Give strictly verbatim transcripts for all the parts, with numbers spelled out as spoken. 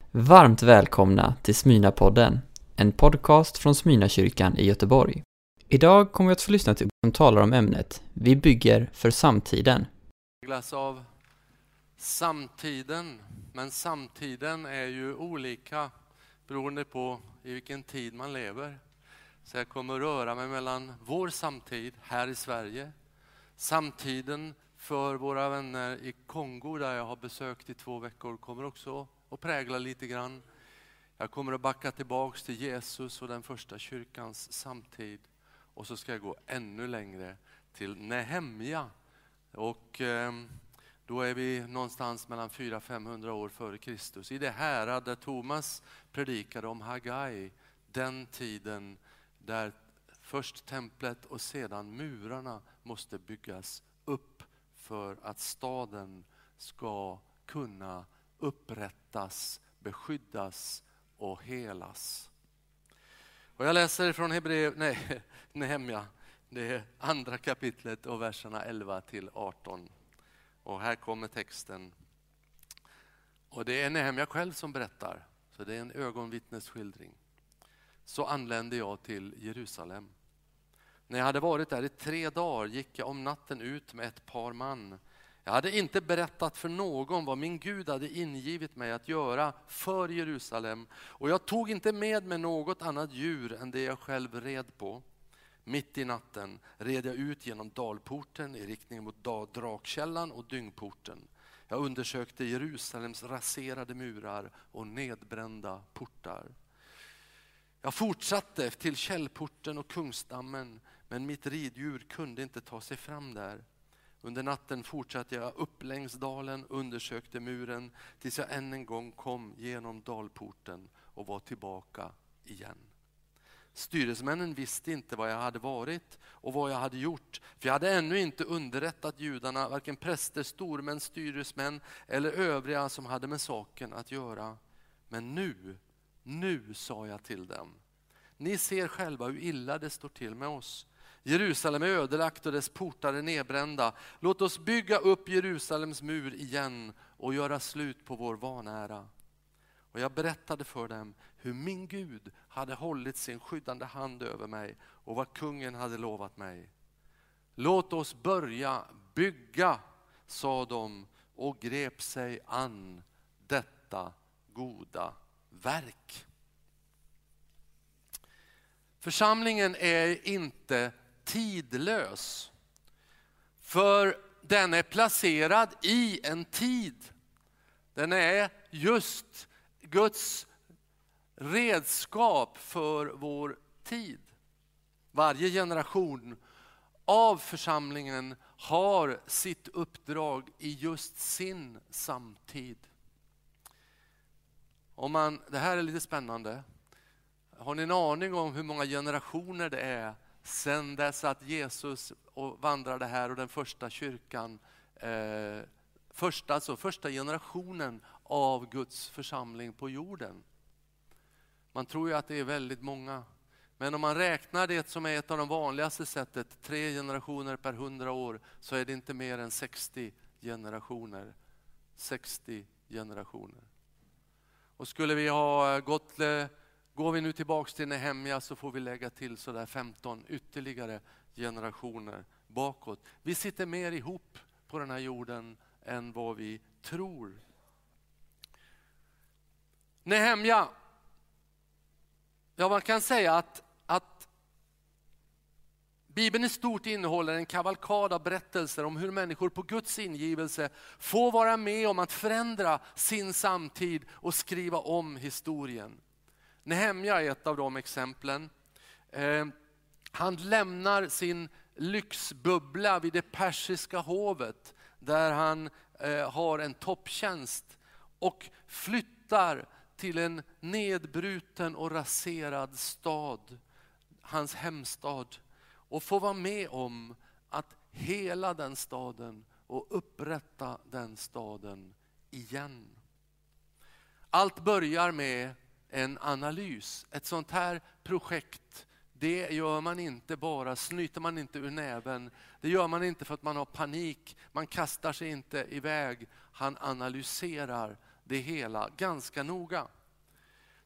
Varmt välkomna till Smyrnapodden, en podcast från Smyrnakyrkan i Göteborg. Idag kommer vi att få lyssna till som talar om ämnet Vi bygger för samtiden. Glas av samtiden, men samtiden är ju olika beroende på i vilken tid man lever. Så jag kommer att röra mig mellan vår samtid här i Sverige, samtiden för våra vänner i Kongo där jag har besökt i två veckor kommer också att prägla lite grann. Jag kommer att backa tillbaks till Jesus och den första kyrkans samtid. Och så ska jag gå ännu längre till Nehemja. Och eh, då är vi någonstans mellan fyra till femhundra år före Kristus. I det härad där Thomas predikade om Hagai. Den tiden där först templet och sedan murarna måste byggas upp för att staden ska kunna upprättas, beskyddas och helas. Och jag läser från Hebreer, nej, Nehemja, det är andra kapitlet och verserna elva till arton. Och här kommer texten. Och det är Nehemja själv som berättar, så det är en ögonvittnesskildring. Så anlände jag till Jerusalem. När jag hade varit där i tre dagar gick jag om natten ut med ett par man. Jag hade inte berättat för någon vad min Gud hade ingivit mig att göra för Jerusalem. Och jag tog inte med mig något annat djur än det jag själv red på. Mitt i natten red jag ut genom dalporten i riktning mot drakkällan och dyngporten. Jag undersökte Jerusalems raserade murar och nedbrända portar. Jag fortsatte till källporten och kungsdammen, men mitt riddjur kunde inte ta sig fram där. Under natten fortsatte jag upp längs dalen, undersökte muren tills jag än en gång kom genom dalporten och var tillbaka igen. Styresmännen visste inte vad jag hade varit och vad jag hade gjort, för jag hade ännu inte underrättat judarna, varken präster, stormän, styresmän eller övriga som hade med saken att göra. Men nu, nu sa jag till dem, ni ser själva hur illa det står till med oss. Jerusalem är ödelagt och dess portar är nedbrända. Låt oss bygga upp Jerusalems mur igen och göra slut på vår vanära. Och jag berättade för dem hur min Gud hade hållit sin skyddande hand över mig och vad kungen hade lovat mig. Låt oss börja bygga, sa de och grep sig an detta goda verk. Församlingen är inte tidlös, för den är placerad i en tid. Den är just Guds redskap för vår tid. Varje generation av församlingen har sitt uppdrag i just sin samtid. Om man, det här är lite spännande. Har ni en aning om hur många generationer det är sedan dess att Jesus vandrade här och den första kyrkan, eh, första, alltså första generationen av Guds församling på jorden? Man tror ju att det är väldigt många. Men om man räknar det som är ett av de vanligaste sättet, tre generationer per hundra år, så är det inte mer än sextio generationer. sextio generationer. Och skulle vi ha gått... Går vi nu tillbaks till Nehemja så får vi lägga till sådär femton ytterligare generationer bakåt. Vi sitter mer ihop på den här jorden än vad vi tror. Nehemja. Ja, man kan säga att, att Bibeln i stort innehåller en kavalkad av berättelser om hur människor på Guds ingivelse får vara med om att förändra sin samtid och skriva om historien. Nehemja är ett av de exemplen. Eh, han lämnar sin lyxbubbla vid det persiska hovet där han eh, har en topptjänst och flyttar till en nedbruten och raserad stad, hans hemstad, och får vara med om att hela den staden och upprätta den staden igen. Allt börjar med en analys. Ett sånt här projekt, det gör man inte bara, snyter man inte ur näven. Det gör man inte för att man har panik. Man kastar sig inte iväg. Han analyserar det hela ganska noga.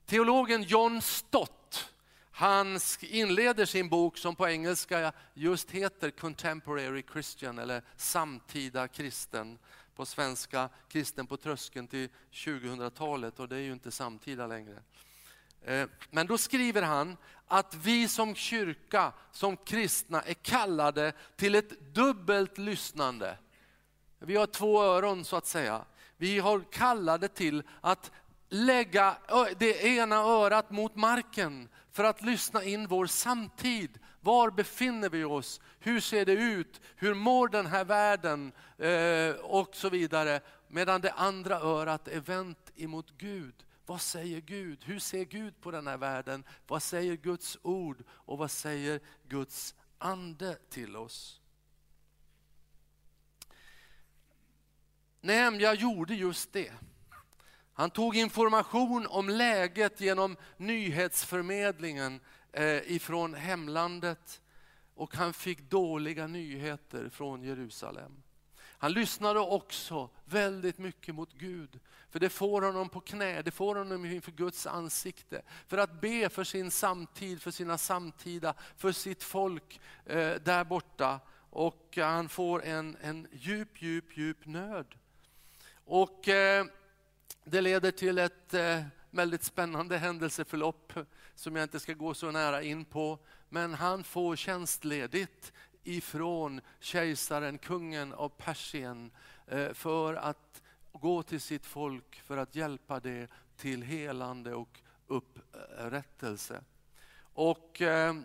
Teologen John Stott, han inleder sin bok som på engelska just heter Contemporary Christian eller samtida kristen. På svenska kristen på tröskeln till tjugohundratalet, och det är ju inte samtida längre. Men då skriver han att vi som kyrka, som kristna är kallade till ett dubbelt lyssnande. Vi har två öron så att säga. Vi har kallade till att lägga det ena örat mot marken för att lyssna in vår samtid. Var befinner vi oss? Hur ser det ut? Hur mår den här världen? Eh, och så vidare. Medan det andra örat är vänt emot Gud. Vad säger Gud? Hur ser Gud på den här världen? Vad säger Guds ord? Och vad säger Guds ande till oss? Nehemja gjorde just det. Han tog information om läget genom nyhetsförmedlingen ifrån hemlandet, och han fick dåliga nyheter från Jerusalem. Han lyssnade också väldigt mycket mot Gud, för det får honom på knä, det får honom inför Guds ansikte för att be för sin samtid, för sina samtida, för sitt folk eh, där borta, och han får en, en djup, djup, djup nöd. Och eh, det leder till ett eh, väldigt spännande händelseförlopp som jag inte ska gå så nära in på. Men han får tjänstledigt ifrån kejsaren, kungen av Persien, eh, för att gå till sitt folk för att hjälpa det till helande och upprättelse. Och eh,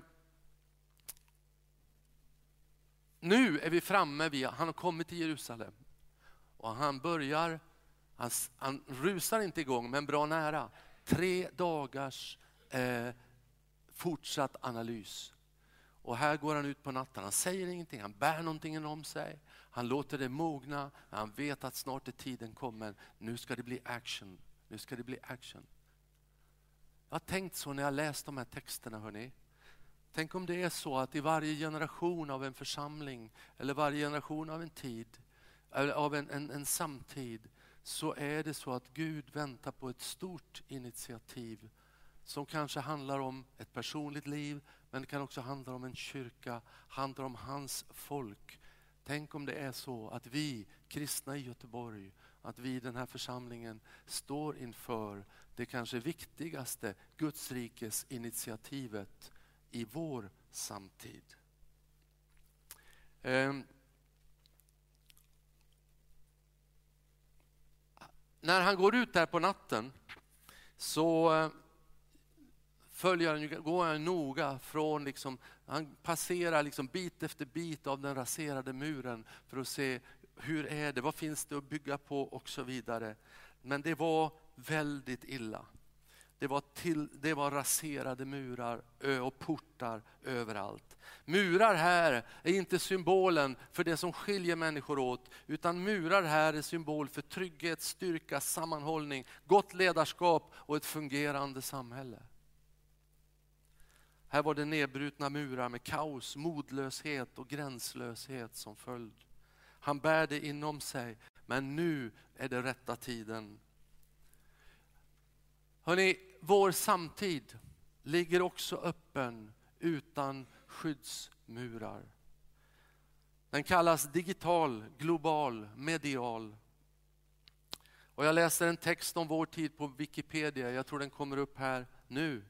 nu är vi framme vid, han har kommit till Jerusalem. Och han börjar, han, han rusar inte igång men bra nära. Tre dagars eh, fortsatt analys. Och här går han ut på natten, han säger ingenting, han bär någonting om sig. Han låter det mogna, han vet att snart är tiden kommer. Nu ska det bli action, nu ska det bli action. Jag har tänkt så när jag läst de här texterna, hörni. Tänk om det är så att i varje generation av en församling, eller varje generation av en tid, av en, en, en samtid, så är det så att Gud väntar på ett stort initiativ som kanske handlar om ett personligt liv, men det kan också handla om en kyrka, handlar om hans folk. Tänk om det är så att vi kristna i Göteborg, att vi i den här församlingen står inför det kanske viktigaste Guds rikes initiativet i vår samtid. Um, När han går ut där på natten så följer han, går han noga från, liksom, han passerar liksom bit efter bit av den raserade muren för att se hur är det, vad finns det att bygga på och så vidare. Men det var väldigt illa. Det var, till, det var raserade murar och portar överallt. Murar här är inte symbolen för det som skiljer människor åt, utan murar här är symbol för trygghet, styrka, sammanhållning, gott ledarskap och ett fungerande samhälle. Här var det nedbrutna murar med kaos, modlöshet och gränslöshet som följd. Han bär det inom sig, men nu är det rätta tiden. Hörrni, vår samtid ligger också öppen utan skyddsmurar. Den kallas digital, global, medial. Och jag läser en text om vår tid på Wikipedia. Jag tror den kommer upp här nu.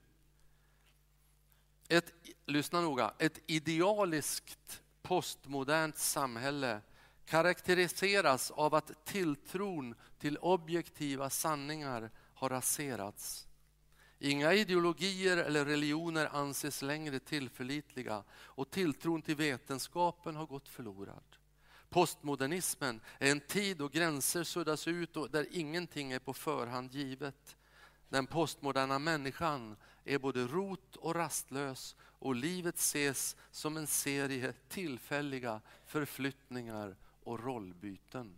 Ett, lyssna noga, ett idealiskt postmodernt samhälle karaktäriseras av att tilltron till objektiva sanningar har raserats. Inga ideologier eller religioner anses längre tillförlitliga och tilltron till vetenskapen har gått förlorad. Postmodernismen är en tid då gränser suddas ut och där ingenting är på förhand givet. Den postmoderna människan är både rot och rastlös och livet ses som en serie tillfälliga förflyttningar och rollbyten.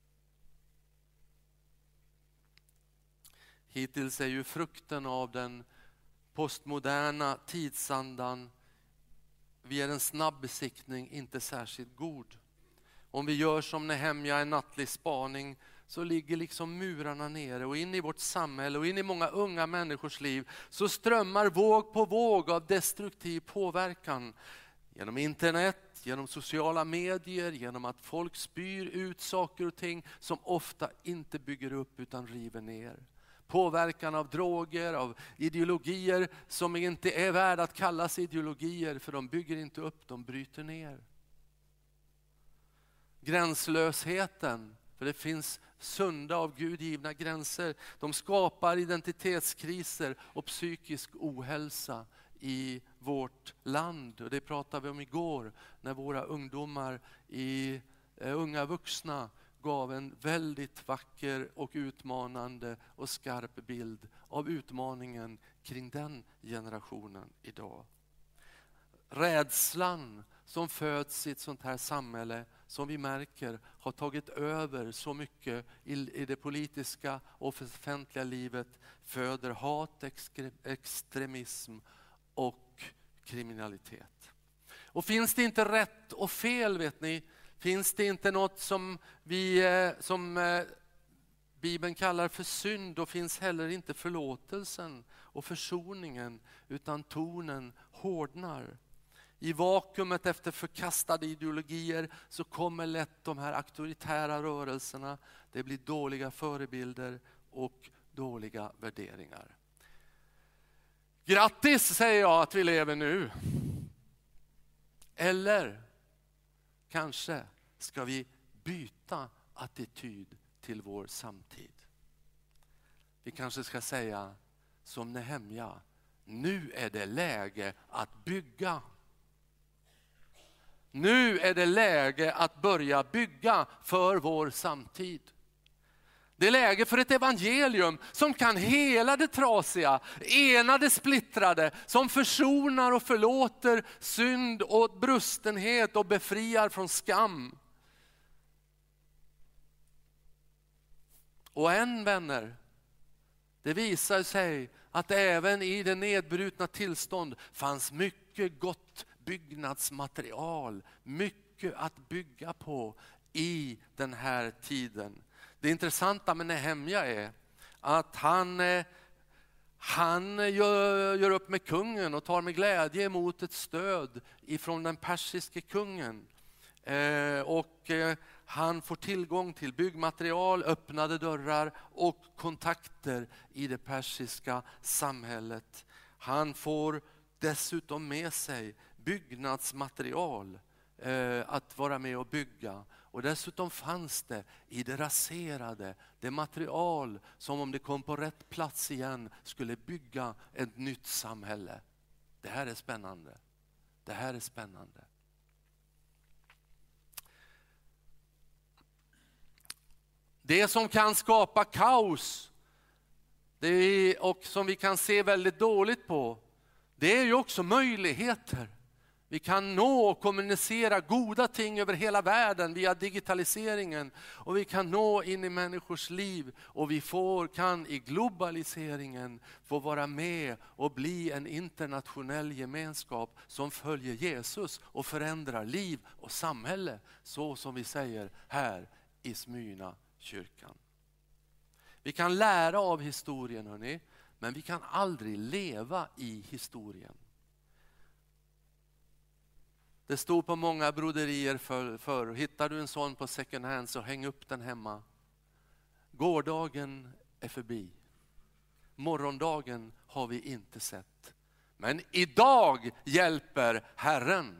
Hittills är ju frukten av den postmoderna tidsandan vid en snabb besiktning inte särskilt god. Om vi gör som Nehemja en nattlig spaning så ligger liksom murarna nere och in i vårt samhälle och in i många unga människors liv så strömmar våg på våg av destruktiv påverkan. Genom internet, genom sociala medier, genom att folk spyr ut saker och ting som ofta inte bygger upp utan river ner. Påverkan av droger, av ideologier som inte är värda att kallas ideologier för de bygger inte upp, de bryter ner. Gränslösheten, för det finns sunda av Gud givna gränser, de skapar identitetskriser och psykisk ohälsa i vårt land. Och det pratade vi om igår när våra ungdomar i eh, unga vuxna gav en väldigt vacker och utmanande och skarp bild av utmaningen kring den generationen idag. Rädslan som föds i ett sånt här samhälle som vi märker har tagit över så mycket i, i det politiska och offentliga livet föder hat, extremism och kriminalitet. Och finns det inte rätt och fel, vet ni, finns det inte något som vi som Bibeln kallar för synd, då finns heller inte förlåtelsen och försoningen, utan tonen hårdnar. I vakuumet efter förkastade ideologier så kommer lätt de här auktoritära rörelserna. Det blir dåliga förebilder och dåliga värderingar. Grattis säger jag att vi lever nu. Eller kanske ska vi byta attityd till vår samtid. Vi kanske ska säga som Nehemja, nu är det läge att bygga. Nu är det läge att börja bygga för vår samtid. Det är läge för ett evangelium som kan hela det trasiga, ena det splittrade, som försonar och förlåter synd och brustenhet och befriar från skam. Och än vänner, det visar sig att även i det nedbrutna tillstånd fanns mycket gott byggnadsmaterial, mycket att bygga på i den här tiden. Det intressanta med Nehemja är att han, han gör, gör upp med kungen och tar med glädje emot ett stöd ifrån den persiske kungen. Eh, och eh, han får tillgång till byggmaterial, öppnade dörrar och kontakter i det persiska samhället. Han får dessutom med sig byggnadsmaterial eh, att vara med och bygga. Och dessutom fanns det i det raserade, det material som om det kom på rätt plats igen skulle bygga ett nytt samhälle. Det här är spännande. Det här är spännande. Det som kan skapa kaos, det är, och som vi kan se väldigt dåligt på, det är ju också möjligheter. Vi kan nå och kommunicera goda ting över hela världen via digitaliseringen. Och vi kan nå in i människors liv. Och vi får, kan i globaliseringen få vara med och bli en internationell gemenskap som följer Jesus och förändrar liv och samhälle. Så som vi säger här i Smyrna kyrkan. Vi kan lära av historien, hörni, men vi kan aldrig leva i historien. Det stod på många broderier för, för. Hittar du en sån på second hand så häng upp den hemma. Gårdagen är förbi. Morgondagen har vi inte sett. Men idag hjälper Herren.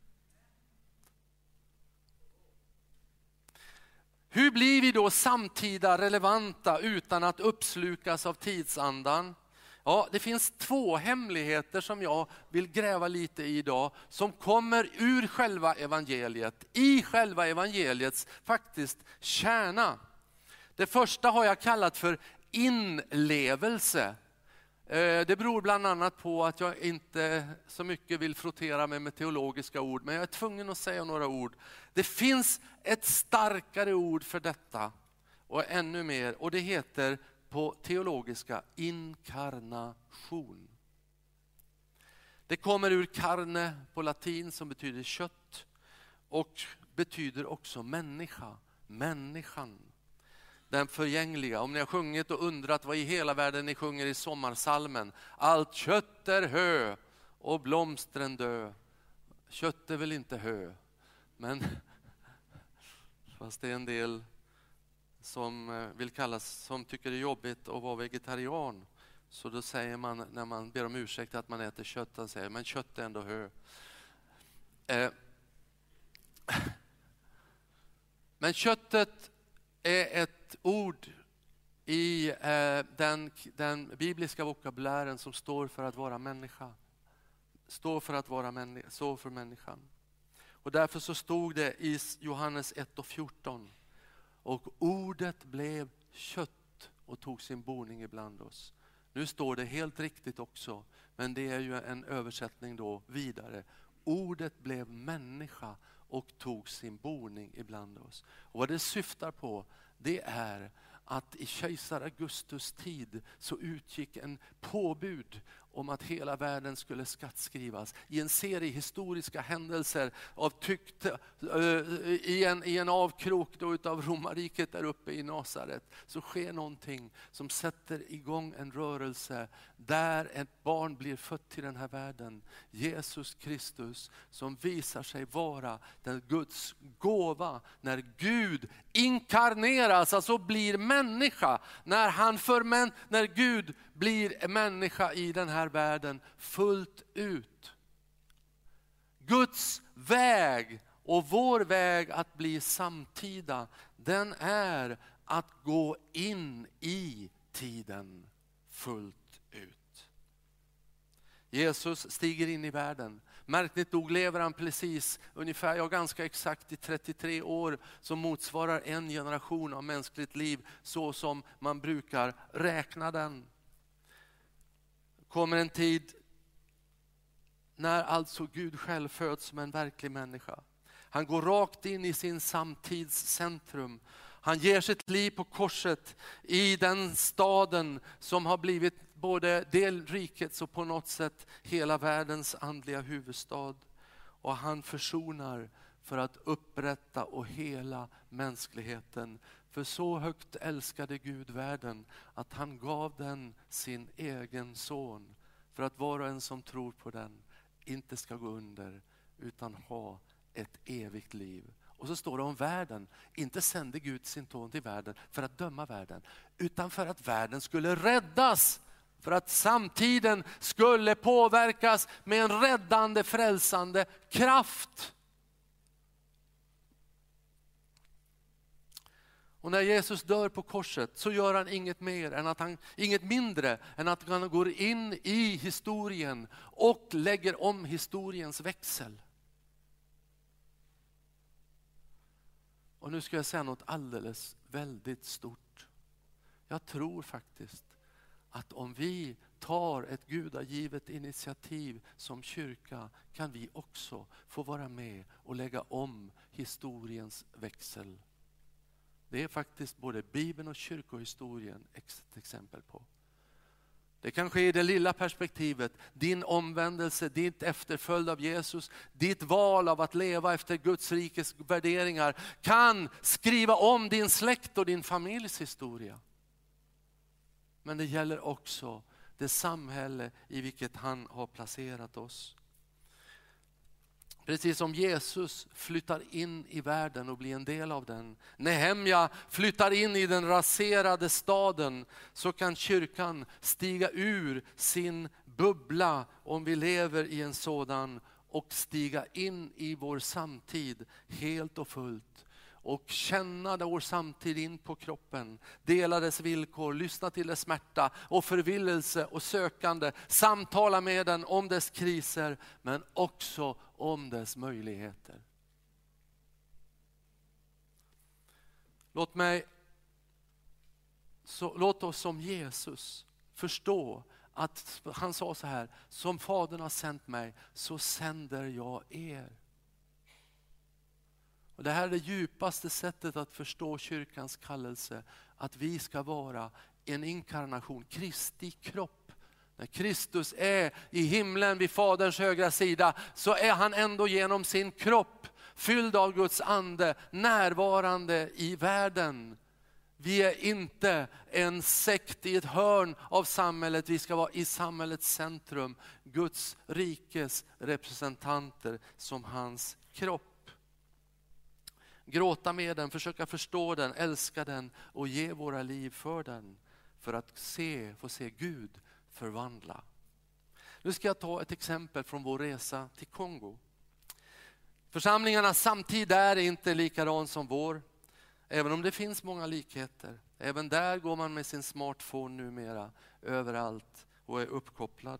Hur blir vi då samtida relevanta utan att uppslukas av tidsandan? Ja, det finns två hemligheter som jag vill gräva lite i idag, som kommer ur själva evangeliet, i själva evangeliets faktiskt kärna. Det första har jag kallat för inlevelse. Det beror bland annat på att jag inte så mycket vill frottera mig med teologiska ord, men jag är tvungen att säga några ord. Det finns ett starkare ord för detta och ännu mer, och det heter på teologiska inkarnation. Det kommer ur carne på latin som betyder kött och betyder också människa, människan. den förgängliga. Om ni har sjungit och undrat vad i hela världen ni sjunger i sommarsalmen. Allt kött är hö och blomstren dö. Kött är väl inte hö, men fast det är en del som vill kallas, som tycker det är jobbigt att vara vegetarian. Så då säger man, när man ber om ursäkt att man äter kött, han säger, men kött är ändå hö. Eh. Men köttet är ett ord i eh, den, den bibliska vokabulären som står för att vara människa. Står för att vara människa, står för människan. Och därför så stod det i Johannes ett och fjorton. Och ordet blev kött och tog sin boning ibland oss. Nu står det helt riktigt också, men det är ju en översättning då vidare. Ordet blev människa och tog sin boning ibland oss. Och vad det syftar på, det är att i kejsar Augustus tid så utgick en påbud om att hela världen skulle skattskrivas i en serie historiska händelser av tyckt, i, en, i en avkrok då utav romarriket där uppe i Nasaret. Så sker någonting som sätter igång en rörelse där ett barn blir fött till den här världen. Jesus Kristus, som visar sig vara den Guds gåva när Gud inkarneras, alltså blir människa. När, han förmän, när Gud blir människa i den här världen fullt ut. Guds väg och vår väg att bli samtida, den är att gå in i tiden fullt ut. Jesus stiger in i världen. Märkligt nog lever han precis ungefär, ja ganska exakt i trettiotre år, som motsvarar en generation av mänskligt liv, så som man brukar räkna den. Kommer en tid när alltså Gud själv föds som en verklig människa. Han går rakt in i sin samtids centrum. Han ger sitt liv på korset i den staden som har blivit både delrikets och på något sätt hela världens andliga huvudstad. Och han försonar för att upprätta och hela mänskligheten. För så högt älskade Gud världen att han gav den sin egen son. För att var och en som tror på den inte ska gå under utan ha ett evigt liv. Och så står det om världen. Inte sände Gud sin son till världen för att döma världen, utan för att världen skulle räddas. För att samtiden skulle påverkas med en räddande, frälsande kraft. Och när Jesus dör på korset så gör han inget mer än att han, inget mindre än att han går in i historien och lägger om historiens växel. Och nu ska jag säga något alldeles väldigt stort. Jag tror faktiskt att om vi tar ett gudagivet initiativ som kyrka, kan vi också få vara med och lägga om historiens växel. Det är faktiskt både Bibeln och kyrkohistorien ett exempel på. Det kan ske i det lilla perspektivet. Din omvändelse, ditt efterföljd av Jesus, ditt val av att leva efter Guds rikes värderingar kan skriva om din släkt och din familjs historia. Men det gäller också det samhälle i vilket han har placerat oss. Precis som Jesus flyttar in i världen och blir en del av den. Nehemja flyttar in i den raserade staden, så kan kyrkan stiga ur sin bubbla, om vi lever i en sådan, och stiga in i vår samtid helt och fullt. Och känna vår samtid in på kroppen, dela dess villkor, lyssna till dess smärta och förvillelse och sökande, samtala med den om dess kriser, men också om dess möjligheter. Låt mig, så, låt oss som Jesus förstå att han sa så här: som Fadern har sänt mig så sänder jag er. Och det här är det djupaste sättet att förstå kyrkans kallelse. Att vi ska vara en inkarnation, Kristi kropp. När Kristus är i himlen vid Faderns högra sida, så är han ändå genom sin kropp fylld av Guds ande, närvarande i världen. Vi är inte en sekt i ett hörn av samhället. Vi ska vara i samhällets centrum. Guds rikes representanter som hans kropp. Gråta med den, försöka förstå den, älska den och ge våra liv för den. För att se, få se Gud förvandla. Nu ska jag ta ett exempel från vår resa till Kongo. Församlingarnas samtid är inte likadan som vår. Även om det finns många likheter. Även där går man med sin smartphone numera överallt och är uppkopplad.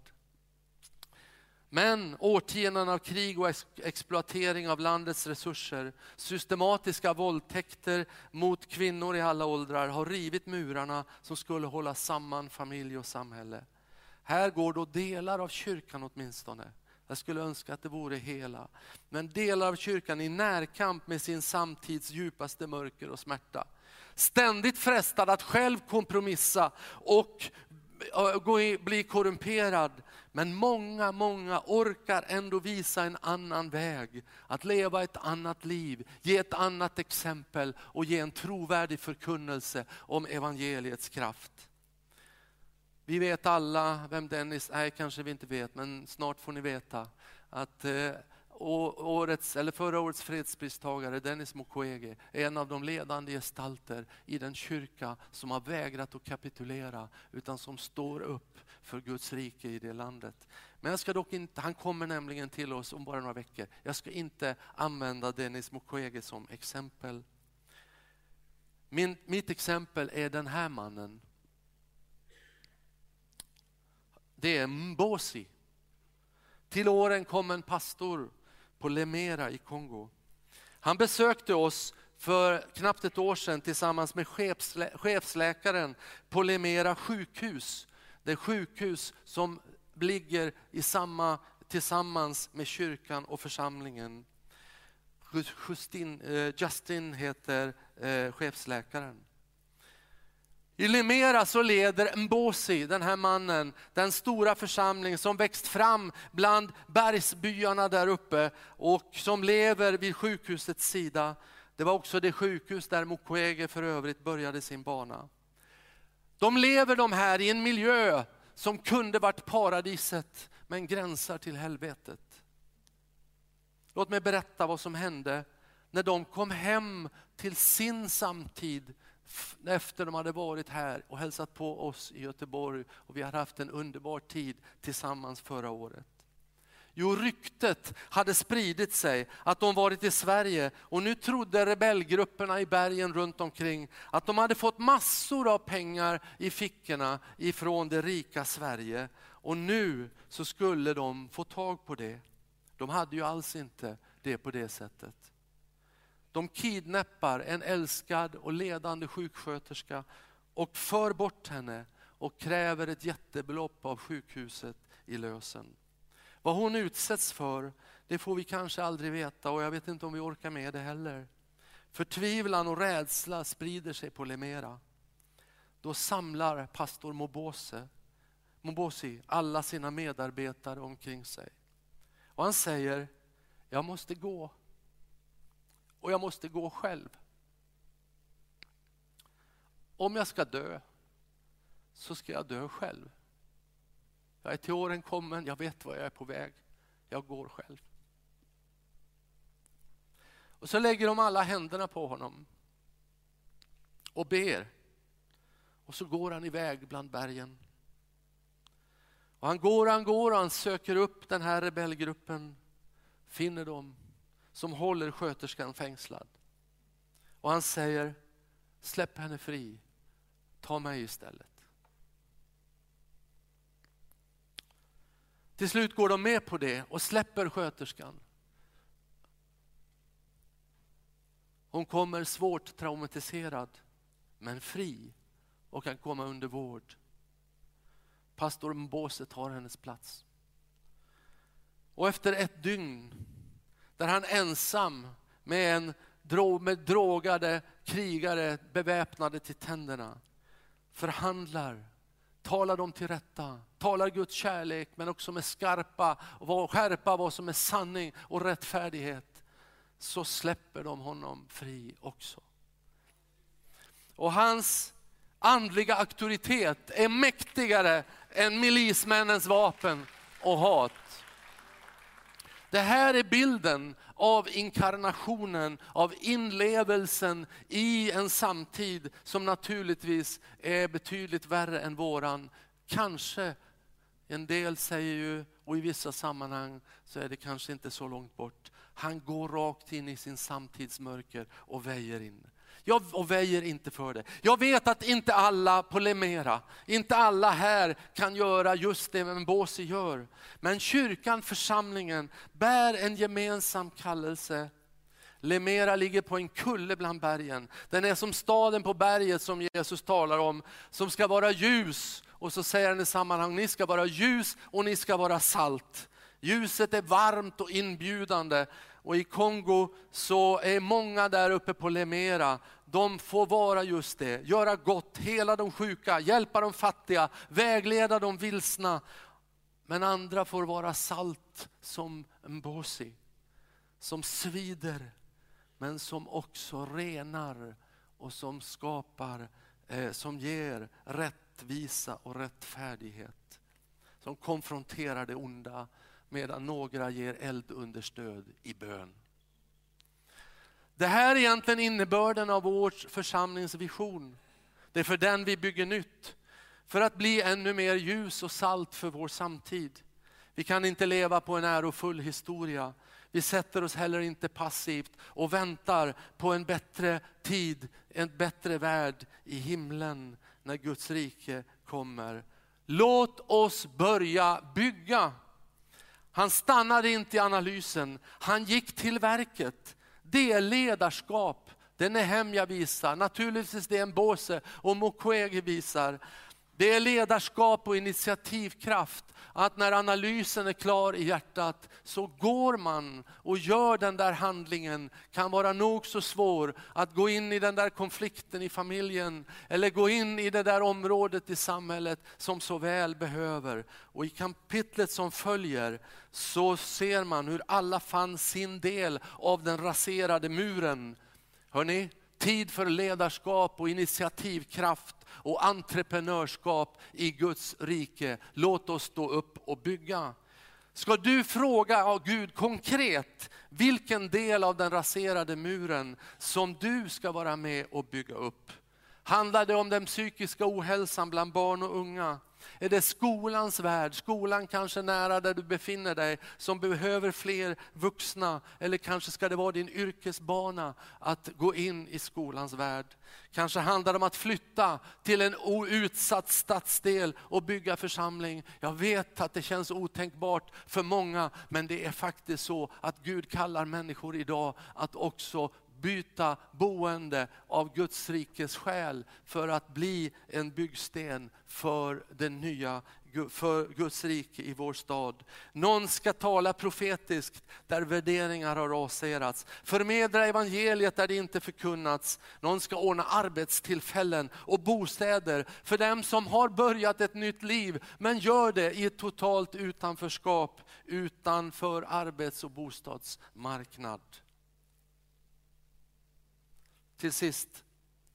Men årtionden av krig och ex- exploatering av landets resurser, systematiska våldtäkter mot kvinnor i alla åldrar har rivit murarna som skulle hålla samman familj och samhälle. Här går då delar av kyrkan åtminstone. Jag skulle önska att det vore hela. Men delar av kyrkan i närkamp med sin samtids djupaste mörker och smärta. Ständigt frestad att själv kompromissa och bli korrumperad. Men många, många orkar ändå visa en annan väg. Att leva ett annat liv, ge ett annat exempel och ge en trovärdig förkunnelse om evangeliets kraft. Vi vet alla vem Dennis är, kanske vi inte vet, men snart får ni veta att eh, årets, eller förra årets fredspristagare Denis Mukwege är en av de ledande gestalter i den kyrka som har vägrat att kapitulera utan som står upp för Guds rike i det landet. Men jag ska dock inte, han kommer nämligen till oss om bara några veckor. Jag ska inte använda Denis Mukwege som exempel. Min, mitt exempel är den här mannen. Det är Mbosi. Till åren kom en pastor på Lemera i Kongo. Han besökte oss för knappt ett år sedan tillsammans med chefslä- chefsläkaren på Lemera sjukhus. Det sjukhus som ligger i samma, tillsammans med kyrkan och församlingen. Justin, eh, Justin heter eh, chefsläkaren. I Lemera så leder Mbosi, den här mannen, den stora församling som växt fram bland bergsbyarna där uppe och som lever vid sjukhusets sida. Det var också det sjukhus där Mukwege för övrigt började sin bana. De lever de här i en miljö som kunde varit paradiset men gränsar till helvetet. Låt mig berätta vad som hände när de kom hem till sin samtid efter de hade varit här och hälsat på oss i Göteborg och vi har haft en underbar tid tillsammans förra året. Jo, ryktet hade spridit sig att de varit i Sverige och nu trodde rebellgrupperna i bergen runt omkring att de hade fått massor av pengar i fickorna ifrån det rika Sverige och nu så skulle de få tag på det. De hade ju alls inte det på det sättet. De kidnappar en älskad och ledande sjuksköterska och för bort henne och kräver ett jättebelopp av sjukhuset i lösen. Vad hon utsätts för, det får vi kanske aldrig veta och jag vet inte om vi orkar med det heller. Förtvivlan och rädsla sprider sig på Lemera. Då samlar pastor Mobose, Mobosi alla sina medarbetare omkring sig. Och han säger, jag måste gå. Och jag måste gå själv. Om jag ska dö så ska jag dö själv. Jag är till åren kommen, jag vet var jag är på väg. Jag går själv. Och så lägger de alla händerna på honom och ber. Och så går han iväg bland bergen. Och han går, han går och han söker upp den här rebellgruppen. Finner dem som håller sköterskan fängslad. Och han säger, släpp henne fri. Ta mig istället. Till slut går de med på det och släpper sköterskan. Hon kommer svårt traumatiserad men fri och kan komma under vård. Pastor Mbose tar hennes plats. Och efter ett dygn där han ensam med en med drogade krigare beväpnade till tänderna förhandlar, talar dem till rätta, talar Guds kärlek men också med skarpa och skärpa vad som är sanning och rättfärdighet, så släpper de honom fri också. Och hans andliga auktoritet är mäktigare än milismännens vapen och hat. Det här är bilden av inkarnationen, av inlevelsen i en samtid som naturligtvis är betydligt värre än våran. Kanske, en del säger ju, och i vissa sammanhang så är det kanske inte så långt bort. Han går rakt in i sin samtidsmörker och väjer in. Jag och väjer inte för det. Jag vet att inte alla på Lemera, inte alla här kan göra just det Mbosi gör. Men kyrkan, församlingen, bär en gemensam kallelse. Lemera ligger på en kulle bland bergen. Den är som staden på berget som Jesus talar om, som ska vara ljus. Och så säger han i sammanhang, ni ska vara ljus och ni ska vara salt. Ljuset är varmt och inbjudande. Och i Kongo så är många där uppe på Lemera, de får vara just det. Göra gott, hela de sjuka, hjälpa de fattiga, vägleda de vilsna. Men andra får vara salt som Mbosi, som svider, men som också renar och som skapar, eh, som ger rättvisa och rättfärdighet. Som konfronterar det onda, medan några ger eldunderstöd i bön. Det här är egentligen innebörden av vår församlingsvision. Det är för den vi bygger nytt. För att bli ännu mer ljus och salt för vår samtid. Vi kan inte leva på en ärofull historia. Vi sätter oss heller inte passivt och väntar på en bättre tid, en bättre värld i himlen när Guds rike kommer. Låt oss börja bygga. Han stannade inte i analysen, han gick till verket. Det är ledarskap, det är Nehemja visar, naturligtvis det är Mbosi och Mukwege visar. Det är ledarskap och initiativkraft, att när analysen är klar i hjärtat så går man och gör den där handlingen. Kan vara nog så svår att gå in i den där konflikten i familjen eller gå in i det där området i samhället som så väl behöver. Och i kapitlet som följer så ser man hur alla fann sin del av den raserade muren. Hörrni? Tid för ledarskap och initiativkraft och entreprenörskap i Guds rike. Låt oss stå upp och bygga. Ska du fråga av Gud konkret vilken del av den raserade muren som du ska vara med och bygga upp? Handlar det om den psykiska ohälsan bland barn och unga? Är det skolans värld, skolan kanske nära där du befinner dig, som behöver fler vuxna? Eller kanske ska det vara din yrkesbana att gå in i skolans värld? Kanske handlar det om att flytta till en outsatt stadsdel och bygga församling. Jag vet att det känns otänkbart för många, men det är faktiskt så att Gud kallar människor idag att också byta boende av Guds rikes själ för att bli en byggsten för den nya, för Guds rike i vår stad. Någon ska tala profetiskt där värderingar har raserats. Förmedla evangeliet där det inte förkunnats. Någon ska ordna arbetstillfällen och bostäder för dem som har börjat ett nytt liv, men gör det i ett totalt utanförskap, utanför arbets- och bostadsmarknad. Till sist,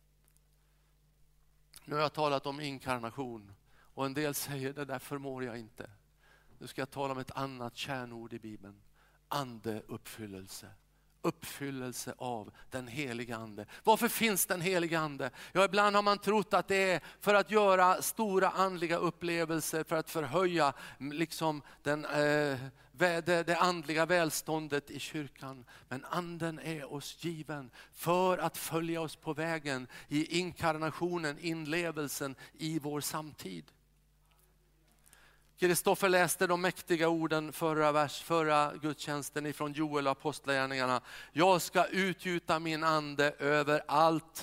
nu har jag talat om inkarnation och en del säger det där förmår jag inte. Nu ska jag tala om ett annat kärnord i Bibeln. Andeuppfyllelse. Uppfyllelse av den heliga ande. Varför finns den heliga ande? Ja, ibland har man trott att det är för att göra stora andliga upplevelser, för att förhöja liksom den, eh, det, det andliga välståndet i kyrkan. Men anden är oss given för att följa oss på vägen i inkarnationen, inlevelsen i vår samtid. Kristoffer läste de mäktiga orden förra, vers, förra gudstjänsten ifrån Joel och apostlagärningarna. Jag ska utgjuta min ande över allt.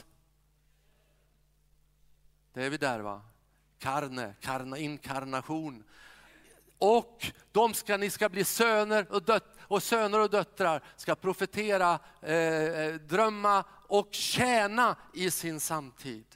Det är vi där, va? Karne, karna, inkarnation. Och de ska, ni ska bli söner och, döt, och söner och döttrar ska profetera, eh, drömma och tjäna i sin samtid.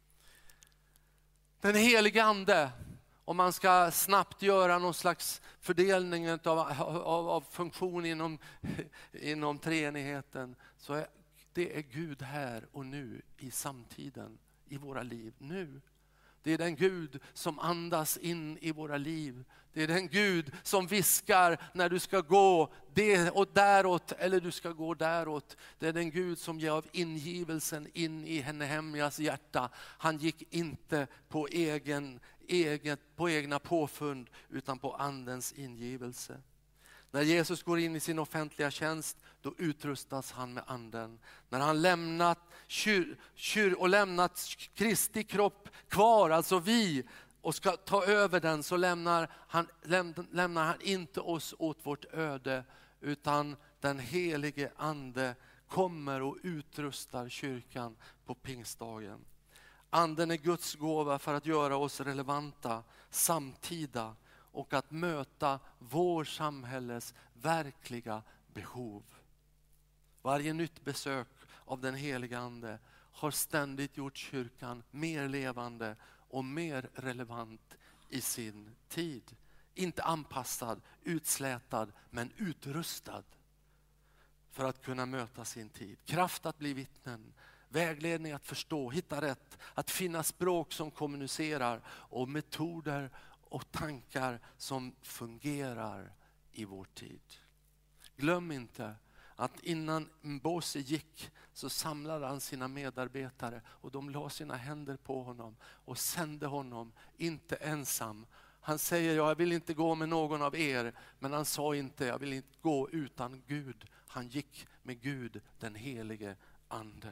Den heliga ande, om man ska snabbt göra någon slags fördelning av, av, av funktion inom, inom treenigheten, så är det är Gud här och nu i samtiden. i våra liv nu. Det är den Gud som andas in i våra liv. Det är den Gud som viskar när du ska gå det och däråt eller du ska gå däråt. Det är den Gud som ger av ingivelsen in i henne Nehemjas hjärta. Han gick inte på, egen, eget, på egna påfund utan på andens ingivelse. När Jesus går in i sin offentliga tjänst, då utrustas han med anden. När han lämnat, kyr, kyr, och lämnat Kristi kropp kvar, alltså vi, och ska ta över den, så lämnar han, läm, lämnar han inte oss åt vårt öde, utan den helige ande kommer och utrustar kyrkan på pingstdagen. Anden är Guds gåva för att göra oss relevanta, samtida, och att möta vår samhälles verkliga behov. Varje nytt besök av den heliga ande har ständigt gjort kyrkan mer levande och mer relevant i sin tid. Inte anpassad, utslätad, men utrustad för att kunna möta sin tid. Kraft att bli vittnen, vägledning att förstå, hitta rätt, att finna språk som kommunicerar och metoder och tankar som fungerar i vår tid. Glöm inte att innan Mbosi gick så samlade han sina medarbetare och de la sina händer på honom och sände honom inte ensam. Han säger, jag vill inte gå med någon av er, men han sa inte, jag vill inte gå utan Gud. Han gick med Gud, den helige ande.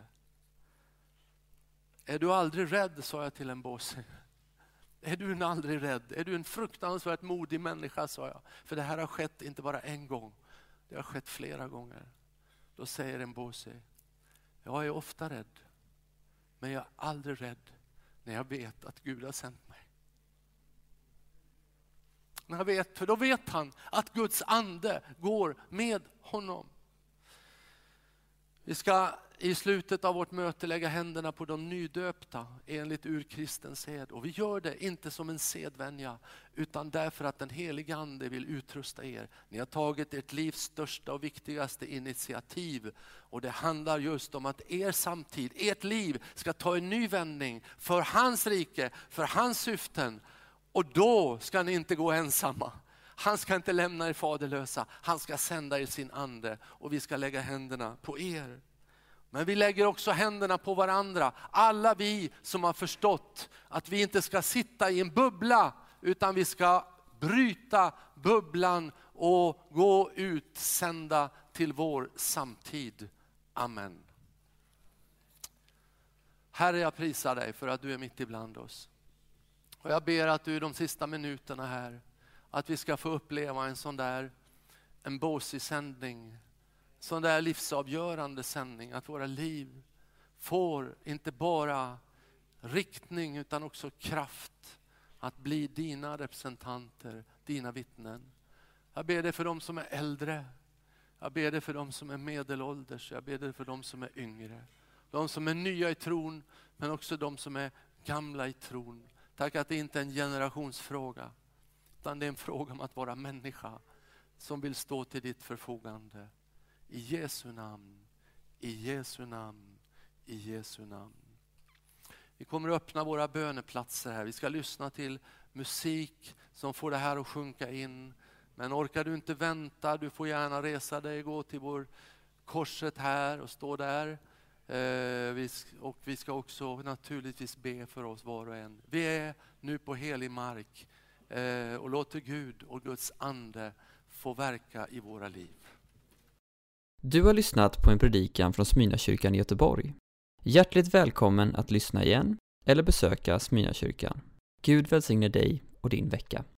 Är du aldrig rädd, sa jag till Mbosi. Är du en aldrig rädd? Är du en fruktansvärt modig människa, sa jag. För det här har skett inte bara en gång. Det har skett flera gånger. Då säger Mbosi, jag är ofta rädd. Men jag är aldrig rädd när jag vet att Gud har sänt mig. När jag vet, för då vet han att Guds ande går med honom. Vi ska i slutet av vårt möte lägga händerna på de nydöpta enligt urkristens sed. Och vi gör det inte som en sedvänja, utan därför att den heliga ande vill utrusta er. Ni har tagit ert livs största och viktigaste initiativ. Och det handlar just om att er samtid, ert liv ska ta en ny vändning för hans rike, för hans syften. Och då ska ni inte gå ensamma. Han ska inte lämna er faderlösa. Han ska sända er sin ande och vi ska lägga händerna på er. Men vi lägger också händerna på varandra. Alla vi som har förstått att vi inte ska sitta i en bubbla, utan vi ska bryta bubblan och gå ut, sända till vår samtid. Amen. Herre, jag prisar dig för att du är mitt ibland oss. Och jag ber att du i de sista minuterna här, att vi ska få uppleva en sån där en Mbosi-sändning. Sån där livsavgörande sändning. Att våra liv får inte bara riktning utan också kraft. Att bli dina representanter, dina vittnen. Jag ber dig för dem som är äldre. Jag ber dig för dem som är medelålders. Jag ber dig för dem som är yngre. De som är nya i tron, men också de som är gamla i tron. Tack att det inte är en generationsfråga, utan det är en fråga om att vara människa som vill stå till ditt förfogande. I Jesu namn, i Jesu namn, i Jesu namn. Vi kommer att öppna våra böneplatser här. Vi ska lyssna till musik som får det här att sjunka in. Men orkar du inte vänta, du får gärna resa dig, gå till vår korset här och stå där. Eh, vi, och vi ska också naturligtvis be för oss var och en. Vi är nu på helig mark eh, och låter Gud och Guds ande få verka i våra liv. Du har lyssnat på en predikan från Smyrnakyrkan i Göteborg. Hjärtligt välkommen att lyssna igen eller besöka Smyrnakyrkan. Gud välsigne dig och din vecka.